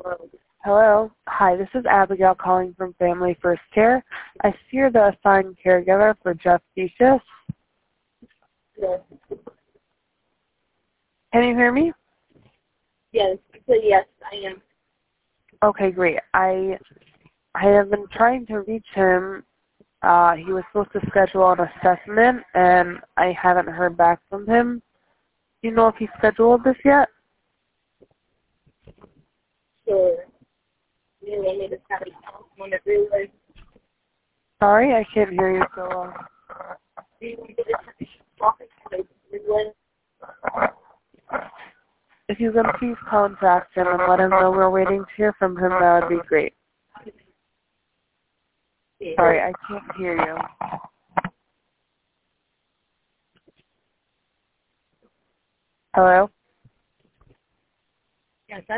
Hello. Hi, this is Abigail calling from Family First Care. I see you're the assigned caregiver for Jeff Thesis. Yes. Can you hear me? Yes. So yes, I am. Okay, great. I have been trying to reach him. He was supposed to schedule an assessment, and I haven't heard back from him. Do you know if he scheduled this yet? Sure. You want me to try to count on the relay? Sorry, I can't hear you so well. Do you want me to talk to the relay? If you can please contact him and let him know we're waiting to hear from him, that would be great. Sorry, I can't hear you. Hello? Yes,